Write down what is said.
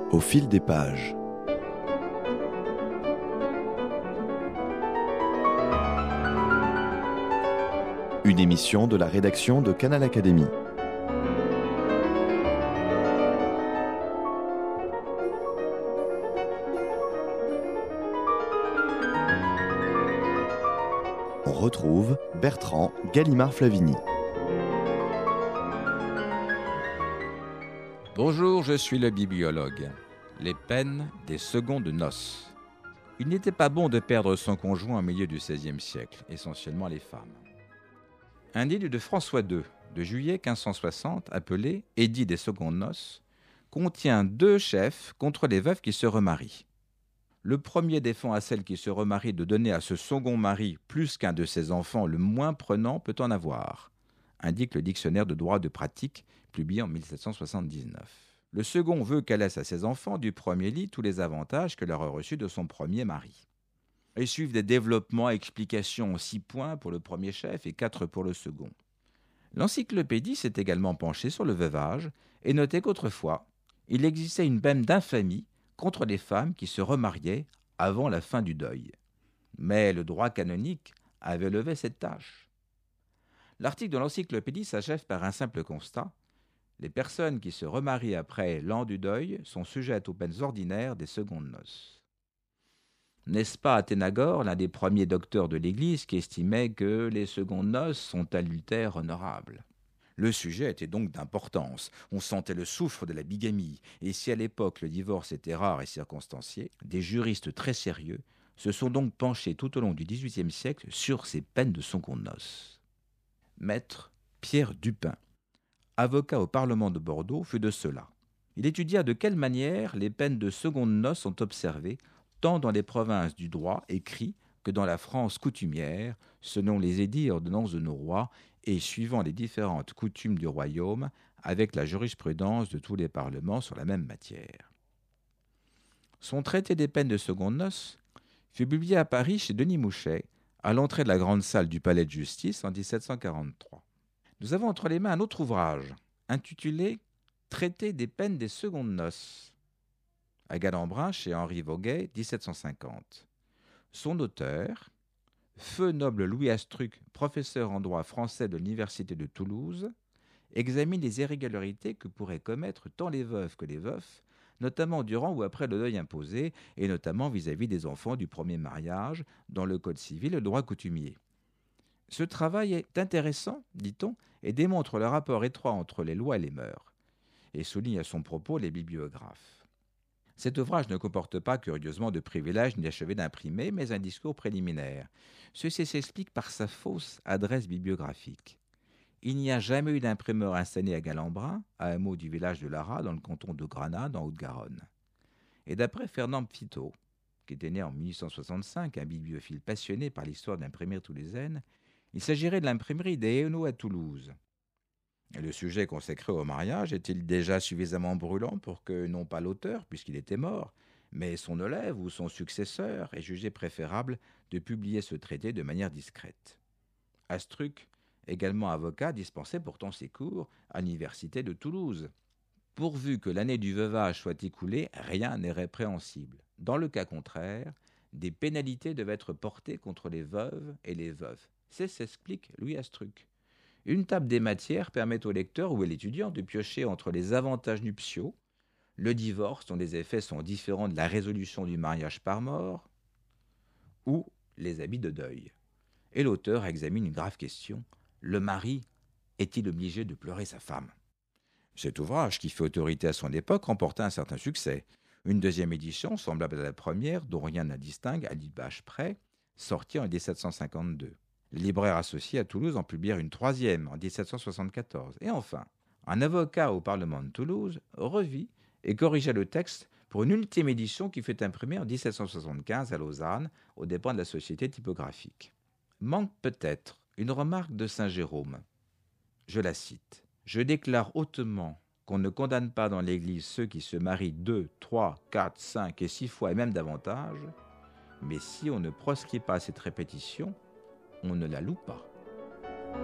Au fil des pages. Une émission de la rédaction de Canal Académie. On retrouve Bertrand Gallimard-Flavigny. Bonjour, je suis le bibliologue. Les peines des secondes noces. Il n'était pas bon de perdre son conjoint au milieu du XVIe siècle, essentiellement les femmes. Un édit de François II, de juillet 1560, appelé « Édit des secondes noces », contient 2 chefs contre les veuves qui se remarient. Le premier défend à celle qui se remarie de donner à ce second mari plus qu'un de ses enfants, le moins prenant peut en avoir, indique le dictionnaire de droit de pratique, publié en 1779. Le second veut qu'elle laisse à ses enfants du premier lit tous les avantages qu'elle aurait reçus de son premier mari. Et suivent des développements et explications en 6 points pour le premier chef et 4 pour le second. L'encyclopédie s'est également penchée sur le veuvage et notait qu'autrefois, il existait une peine d'infamie contre les femmes qui se remariaient avant la fin du deuil. Mais le droit canonique avait levé cette tâche. L'article de l'encyclopédie s'achève par un simple constat. Les personnes qui se remarient après l'an du deuil sont sujettes aux peines ordinaires des secondes noces. N'est-ce pas Athénagore, l'un des premiers docteurs de l'Église, qui estimait que les secondes noces sont adultères honorables? Le sujet était donc d'importance. On sentait le soufre de la bigamie, et si à l'époque le divorce était rare et circonstancié, des juristes très sérieux se sont donc penchés tout au long du XVIIIe siècle sur ces peines de secondes noces. Maître Pierre Dupin, avocat au Parlement de Bordeaux, fut de ceux-là. Il étudia de quelle manière les peines de secondes noces sont observées tant dans les provinces du droit écrit que dans la France coutumière, selon les édits et ordonnances de nos rois et suivant les différentes coutumes du royaume, avec la jurisprudence de tous les parlements sur la même matière. Son traité des peines de secondes noces fut publié à Paris chez Denis Mouchet, à l'entrée de la grande salle du palais de justice en 1743. Nous avons entre les mains un autre ouvrage, intitulé « Traité des peines des secondes noces », à Galembrin chez Henri Voguet, 1750. Son auteur, feu noble Louis Astruc, professeur en droit français de l'Université de Toulouse, examine les irrégularités que pourraient commettre tant les veuves que les veufs, notamment durant ou après le deuil imposé, et notamment vis-à-vis des enfants du premier mariage, dans le Code civil et le droit coutumier. Ce travail est intéressant, dit-on, et démontre le rapport étroit entre les lois et les mœurs, et souligne à son propos les bibliographes. Cet ouvrage ne comporte pas, curieusement, de privilège ni d'achevé d'imprimer, mais un discours préliminaire. Ceci s'explique par sa fausse adresse bibliographique. Il n'y a jamais eu d'imprimeur installé à Galembrin, à un mot du village de Lara, dans le canton de Granade, en Haute-Garonne. Et d'après Fernand Pfittot, qui était né en 1865, un bibliophile passionné par l'histoire de l'imprimerie toulousaine, il s'agirait de l'imprimerie des Hainaut à Toulouse. Et le sujet consacré au mariage est-il déjà suffisamment brûlant pour que, non pas l'auteur, puisqu'il était mort, mais son élève ou son successeur ait jugé préférable de publier ce traité de manière discrète? Astruc, également avocat, dispensait pourtant ses cours à l'université de Toulouse. Pourvu que l'année du veuvage soit écoulée, rien n'est répréhensible. Dans le cas contraire, des pénalités devaient être portées contre les veuves et les veufs. C'est ce qu'explique Louis Astruc. Une table des matières permet au lecteur ou à l'étudiant de piocher entre les avantages nuptiaux, le divorce dont les effets sont différents de la résolution du mariage par mort, ou les habits de deuil. Et l'auteur examine une grave question. Le mari est-il obligé de pleurer sa femme? Cet ouvrage, qui fait autorité à son époque, remporta un certain succès. Une deuxième édition, semblable à la première, dont rien ne la distingue, à l'image près, sortit en 1752. Les libraires associés à Toulouse en publièrent une troisième en 1774. Et enfin, un avocat au Parlement de Toulouse revit et corrigea le texte pour une ultime édition qui fut imprimée en 1775 à Lausanne, aux dépens de la Société typographique. Manque peut-être une remarque de saint Jérôme. Je la cite. « Je déclare hautement qu'on ne condamne pas dans l'Église ceux qui se marient 2, 3, 4, 5 et 6 fois et même davantage, mais si on ne proscrit pas cette répétition, on ne la loue pas. »